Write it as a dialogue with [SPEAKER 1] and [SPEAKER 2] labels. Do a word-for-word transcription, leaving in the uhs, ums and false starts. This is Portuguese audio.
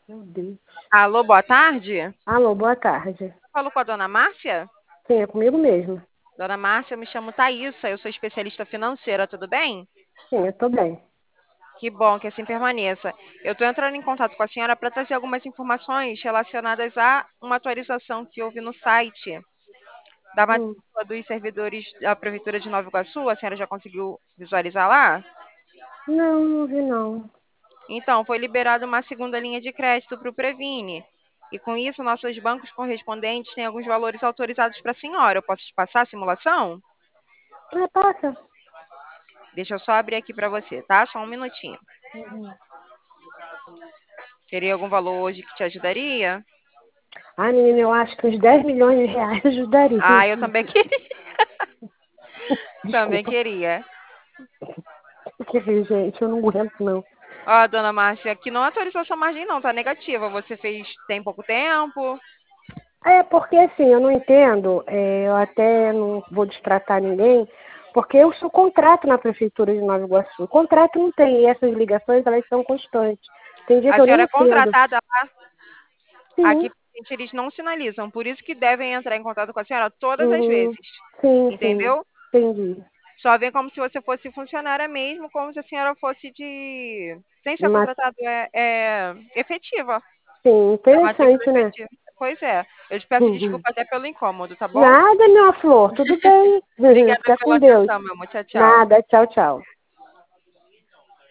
[SPEAKER 1] Meu Deus.
[SPEAKER 2] Alô, boa tarde.
[SPEAKER 1] Alô, boa tarde.
[SPEAKER 2] Falo com a dona Márcia?
[SPEAKER 1] Sim, é comigo mesmo.
[SPEAKER 2] Dona Márcia, eu me chamo Thaísa, eu sou especialista financeira, tudo bem?
[SPEAKER 1] Sim, eu tô bem.
[SPEAKER 2] Que bom que assim permaneça. Eu estou entrando em contato com a senhora para trazer algumas informações relacionadas a uma atualização que houve no site da
[SPEAKER 1] Hum.
[SPEAKER 2] matrícula dos servidores da Prefeitura de Nova Iguaçu. A senhora já conseguiu visualizar lá?
[SPEAKER 1] Não, não vi não.
[SPEAKER 2] Então, foi liberada uma segunda linha de crédito para o Previne. E com isso, nossos bancos correspondentes têm alguns valores autorizados para a senhora. Eu posso te passar a simulação?
[SPEAKER 1] Ah, passa.
[SPEAKER 2] Deixa eu só abrir aqui para você, tá? Só um minutinho.
[SPEAKER 1] Uhum.
[SPEAKER 2] Teria algum valor hoje que te ajudaria?
[SPEAKER 1] Ah, menina, eu acho que uns dez milhões de reais ajudaria.
[SPEAKER 2] Ah, eu também queria. Também
[SPEAKER 1] Desculpa.
[SPEAKER 2] queria.
[SPEAKER 1] Que gente, eu não aguento, não.
[SPEAKER 2] Ó, dona Márcia, aqui não atualizou sua margem não, tá negativa. Você fez tem pouco tempo.
[SPEAKER 1] É, porque assim, eu não entendo, é, eu até não vou destratar ninguém, porque eu sou contrato na Prefeitura de Nova Iguaçu. O contrato não tem, e essas ligações, elas são constantes. Tem dia
[SPEAKER 2] A
[SPEAKER 1] que eu nem
[SPEAKER 2] senhora é
[SPEAKER 1] atendo.
[SPEAKER 2] contratada lá.
[SPEAKER 1] Sim.
[SPEAKER 2] Aqui gente, eles não sinalizam, por isso que devem entrar em contato com a senhora todas as
[SPEAKER 1] Uhum.
[SPEAKER 2] vezes.
[SPEAKER 1] Sim, sim.
[SPEAKER 2] Entendeu?
[SPEAKER 1] Entendi.
[SPEAKER 2] Só vem como se você fosse funcionária mesmo, como se a senhora fosse de. Sem ser
[SPEAKER 1] Mas,
[SPEAKER 2] contratada, é, é efetiva.
[SPEAKER 1] sim,
[SPEAKER 2] Da matrícula
[SPEAKER 1] interessante, né?
[SPEAKER 2] efetiva. Pois é. Eu te peço
[SPEAKER 1] Uhum.
[SPEAKER 2] desculpa até pelo incômodo, tá bom?
[SPEAKER 1] Nada, minha flor, tudo bem.
[SPEAKER 2] Obrigada
[SPEAKER 1] Fica
[SPEAKER 2] pela
[SPEAKER 1] com Deus.
[SPEAKER 2] atenção, meu amor. Tchau, tchau.
[SPEAKER 1] Nada, tchau, tchau.